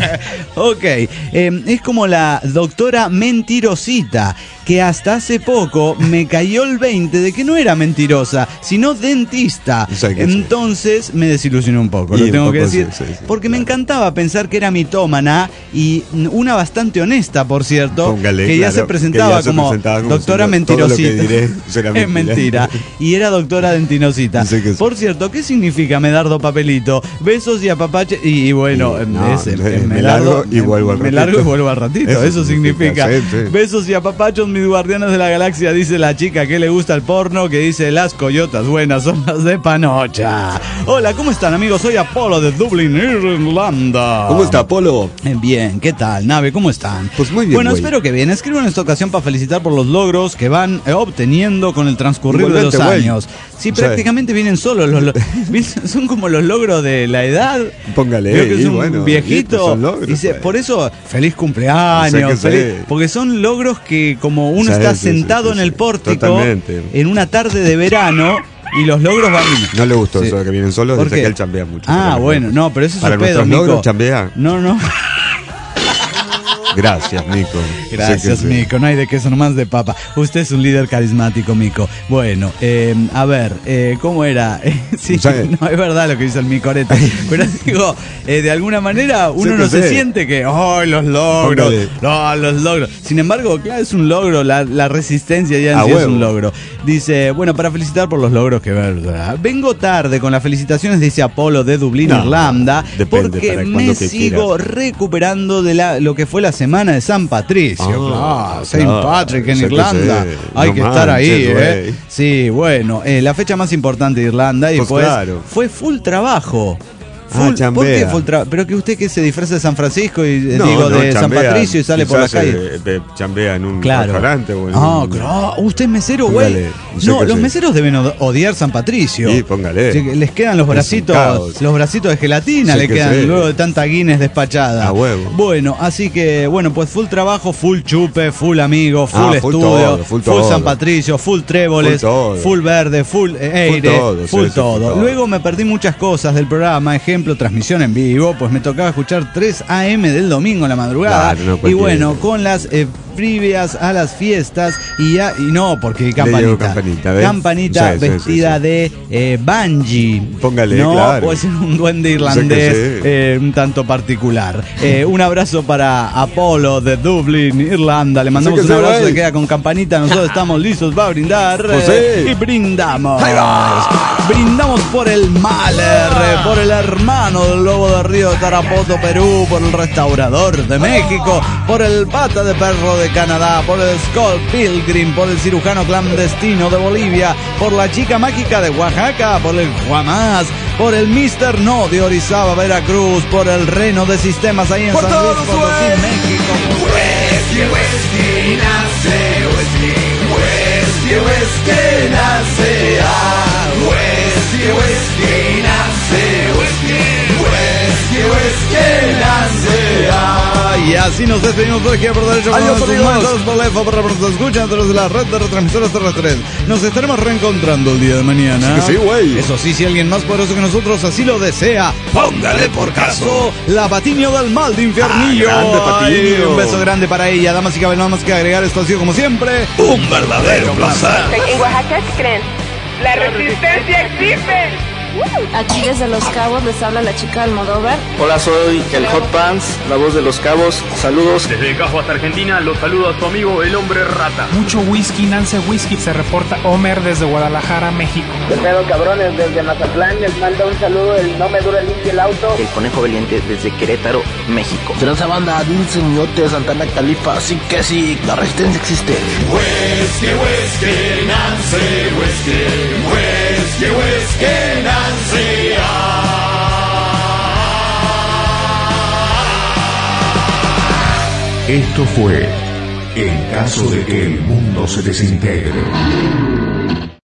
Ok, es como la doctora Mentirosita, que hasta hace poco me cayó el 20 de que no era mentirosa, sino dentista. Entonces me desilusionó un poco, lo tengo que decir, porque me encantaba pensar que era mitómana y una bastante honesta, por cierto, que ya se presentaba como doctora Mentirosita. Es mentira. Y era doctora Dentinosita. Por cierto, ¿qué significa Medardo Papelito? Besos y apapache. Y bueno, me largo y vuelvo al ratito. Me largo y vuelvo al ratito. Eso significa. Besos y apapachos, mis guardianes de la galaxia, dice la chica que le gusta el porno, que dice las coyotas buenas son las de Panocha. Hola, ¿cómo están, amigos? Soy Apolo de Dublín, Irlanda. ¿Cómo está, Apolo? Bien, ¿qué tal, Nave? ¿Cómo están? Pues muy bien. Bueno, espero que bien. Escribo en esta ocasión para felicitar por los logros que van obteniendo con el transcurrir de los años. Sí, prácticamente vienen solos. Son como los logros de la edad. Póngale. Creo que es un viejito. Logros, dice, por eso, feliz cumpleaños. Porque son logros que como uno está sentado en el pórtico en una tarde de verano. Y los logros van... No le gustó eso de que vienen solos, dice que él chambea mucho. Bueno, no, pero eso es un pedo, Mico. ¿Logros chambea? No. Gracias, Mico. Gracias, Mico. No hay de queso, nomás de papa. Usted es un líder carismático, Mico. Bueno, a ver, ¿cómo era? Sí, no, es verdad lo que dice el Micorete. Pero digo, de alguna manera uno no se siente que, los logros. No, los logros. Sin embargo, claro, es un logro. La resistencia ya en sí es un logro. Dice, bueno, para felicitar por los logros que verdad. Vengo tarde con las felicitaciones, dice Apolo de Dublín, Irlanda, porque me sigo recuperando de lo que fue la semana de San Patricio. Saint Patrick en Irlanda. Hay que estar ahí, Sí, bueno, la fecha más importante de Irlanda y pues fue full trabajo. ¿Por qué full trabajo? Pero que usted que se disfraza de San Francisco y de San Patricio y sale por la calle. Chambea en un restaurante o en claro. Usted es mesero, güey. No, los meseros deben odiar San Patricio. Sí, póngale. Les quedan los bracitos de gelatina, le quedan luego de tanta Guinness despachada. Bueno, así que, pues full trabajo, full chupe, full amigo, full estudio, full San Patricio, full tréboles, full verde, full aire, full todo. Luego me perdí muchas cosas del programa, ejemplo, ejemplo, transmisión en vivo, pues me tocaba escuchar 3 AM del domingo en la madrugada. Claro, no, y bueno, con las previas a las fiestas y no, porque campanita vestida de Bungie. Póngale, no, claro. Puede ser un duende irlandés un tanto particular. Un abrazo para Apolo de Dublín, Irlanda. Le mandamos un abrazo, se queda con campanita. Nosotros estamos listos para brindar y brindamos. Brindamos por el Mahler, por el hermano del lobo de Río de Tarapoto, Perú, por el restaurador de México, por el pata de perro de Canadá, por el Scott Pilgrim, por el cirujano clandestino de Bolivia, por la chica mágica de Oaxaca, por el Guamás, por el Mr. No de Orizaba, Veracruz, por el Reno de Sistemas ahí en San Luis Potosí, México. Whisky nace, whisky nace, whisky nace, y así nos despedimos por aquí por derecho. Adiós, amigos. Por la EFA, por escuchan a través de la red de retransmisores terrestres. Nos estaremos reencontrando el día de mañana. Sí, güey. Eso sí, si alguien más poderoso que nosotros así lo desea, póngale por caso la Patiño del Mal de Infiernillo. Ay, un beso grande para ella. Damas y caballeros, nada más que agregar, esto ha sido como siempre un verdadero placer. En Oaxaca, ¿qué creen? ¡La resistencia existe! Aquí desde Los Cabos les habla la chica Almodóvar. Hola, soy el Hot Pants, la voz de Los Cabos. Saludos. Desde Cajo hasta Argentina, los saludo a su amigo el Hombre Rata. Mucho whisky, Nance Whisky. Se reporta Homer desde Guadalajara, México. ¿Qué pedo, cabrones? Desde Mazatlán les manda un saludo el No Me Dura Limpio el Auto. El Conejo Valiente desde Querétaro, México. Transa banda, Dulce Muñote, Santana Califa. Así que sí, la resistencia existe. Whisky, whisky, Nance Whisky. Whisky, whisky, Nance. Esto fue En caso de que el mundo se desintegre.